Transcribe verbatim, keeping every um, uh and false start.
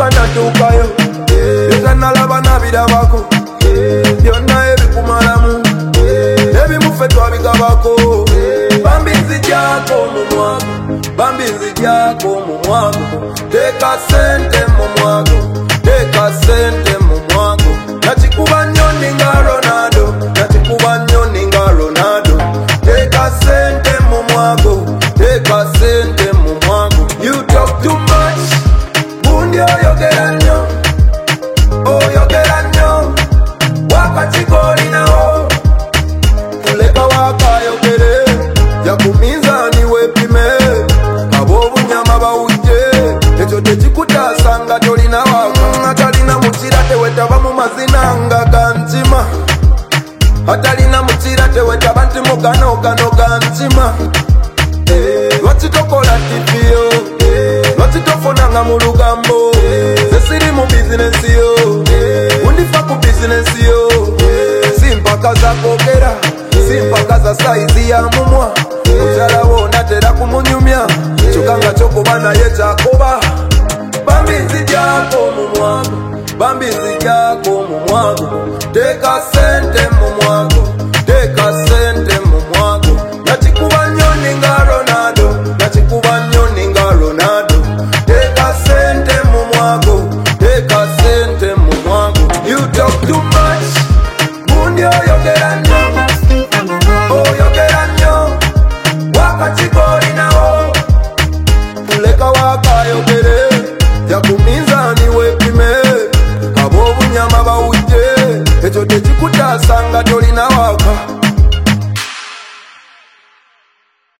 natuuka natuukayo byetanalaba nabirabako byonna ebikumalamu ebimufe twabigabako bambi nzijako mu mwago bambi nzijako mu mwago teeka sente mu mwago teeka sente mu mwago nakikuba nnyo ninga Ronaldo nakikuba nnyo ninga Ronaldo teeka sente mu mwago teeka sente mu mwago you talk too much bundi oyogera nnyo oyogera nnyo wakati kolinawo kuleka wakayogere yakuminzani wepime ab'obunyama bawujje ekyo tekikutasanga tolina waka atalina mukira tewetaba mu mazina nga gantima atalina mukira tewetaba nti muganogano gantima lwaki tokola tiviyo lwaki tofunanga mu lugambo sesiri mu bizinesi yo undifa ku bizinesi yo simpaka za kwogera simpaka za saizi ya mumwa mukyala wo natera kumunyumya kyokka nga kyokuba naye kyakuba bambi nzijako mu mwago bambi nzijako mu mwago teeka sente mu mwago teeka sente mu mwago nakikuba nnyo ninga Ronaldo nakikuba nnyo ninga Ronaldo teeka sente mu mwago teeka sente mu mwago you talk too much bundi oyogera nnyo oyogera nnyo wakati kolinawo kuleka wakayogere yakuminzani wepime ab'obunyama bawujje ekyo tekikutasanga tolina wako